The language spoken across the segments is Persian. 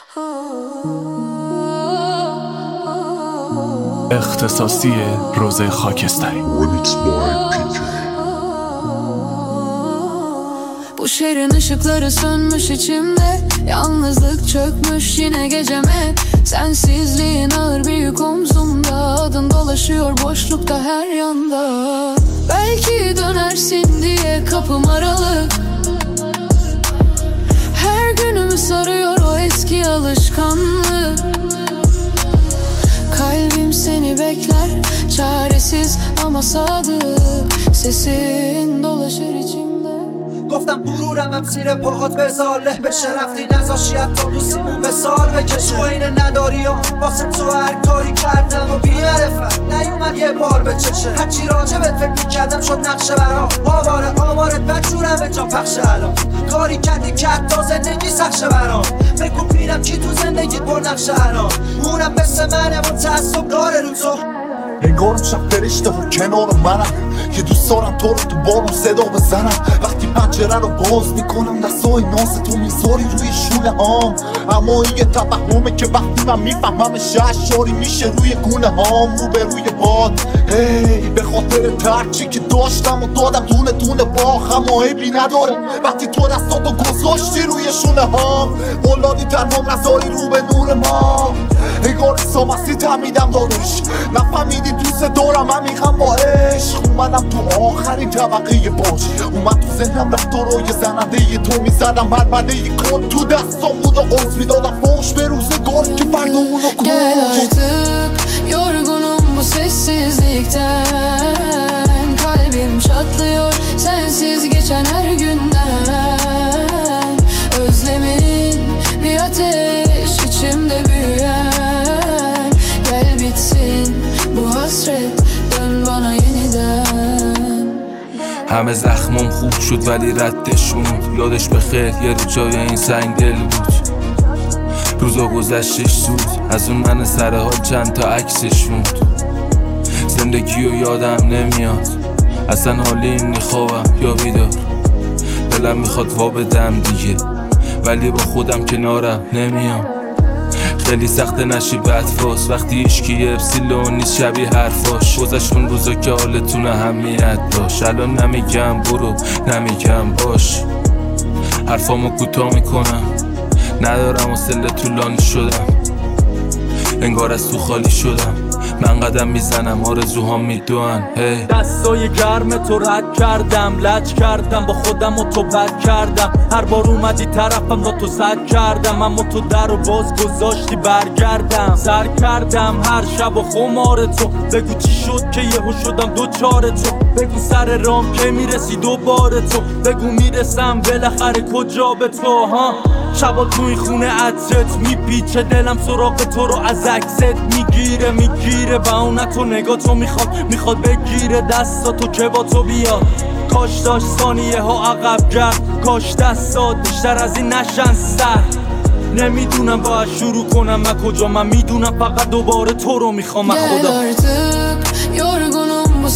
اختصاصی روزه خاکستری. Bu şehrin ışıkları sönmüş içimde, yalnızlık çökmüş yine geceme. Sensizliğin ağır bir yük omzumda, adın dolaşıyor boşlukta her yanda. Belki dönersin diye kapım aralık, her günümü sarıyor o eski alışkanlık. Kalbim seni bekler, çaresiz ama sadık. Sesin dolaşır içimde. گفتم غرورم زیر پاهات بذار له بشه، رفتی نذاشی حتی دوستیمون به سال بکش. تو اینه نداری ها واسه تو هر کاری کردم و بی‌معرفت نیومد یه بار بچشه. هرچی راجبت فکر میکردم شد نقشه برام. آوارت بدجورم به جا پخشه الان. کاری کردی که حتی زندگی سخشه برام. بگو ببینم کی تو زندگی پر نقشه الان. اونم مثل منه و تعصب داره رو تو. انگار شب فرشته ها کنار منم، که دوست دارم تو رو تو بارون صدا بزنم. وقتی پنجره رو باز میکنم دستای ناز تو میذاری روی شونه هام. اما این یه توهمه که وقتی من میفهمم شعشاری میشه روی گونه هام. رو به روی باد هی به خاطر ترچی که داشتم و دادم دونه دونه باخ. اما عیبی نداره وقتی تو دستاتو گذاشتی روی شونه هام. اولادی تنها نذاری رو به نور ما. انگار حسابستی تمیدم داروش، نفهمیدی دوست دارم عمیقم با عشق. اومدم تو آخرین طبقه باج، اومد تو ذهنم رفتارای زننده تو میزدم. بربنده کن تو دستم بود و قرص میدادم فوش به روزگار که فردامونو کن. Gel artık, yorgunum bu sessizlikten. Kalbim çatlıyor sensiz geçen her günden. Özlemin bir ateş içimde büyüyen. Gel bitsin bu hasret, dön bana yeniden. همه زخمم خوب شد ولی ردش موند. یادش بخیر یه رو جای این سنگ دل بود. روزا گذشتش زود، از اون من سر حال چند تا عکسش موند. زندگیو یادم نمیاد، اصلا حالی این خوابم یا بیدار. دلم میخواد وا بدم دیگه ولی با خودم کنارم نمیام. خیلی سخت نشی بدفاس وقتی اشکی یه اپسیلون نیست شبیه حرفاش. گذشت اون روزا که حالتون اهمیت داشت. الان نمیگم برو نمیگم باش، حرفامو کوتاه میکنم. ندارم حوصله طولانی شدم، انگار از تو خالی شدم. من قدم میزنم آرزوهام میدوان. دستای گرم تو رد کردم، لج کردم با خودم و تو بد کردم. هر بار اومدی طرفم را تو زد کردم، اما تو در و باز گذاشتی برگردم. سر کردم هر شب و خمار تو، بگو چی شد که یهو شدم دوچار تو. بگو سر رام که میرسی دوباره تو، بگو میرسم بالاخره کجا به تو. ها شبا توی خونه عطرت میپیچه، دلم سراغ تو رو از عکست میگیره. و اون تو نگاه تو میخواد بگیره دستاتو که با تو بیاد. کاش داشت ثانیه ها عقب گرد، کاش دستات بیشتر از این نشن سر. نمیدونم باید شروع کنم من کجا، من میدونم فقط دوباره تو رو میخوام من خدا. Gel artık, yorgunum bu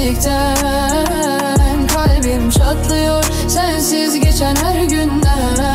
sessizlikten. Kalbim çatlıyor sensiz geçen her günden.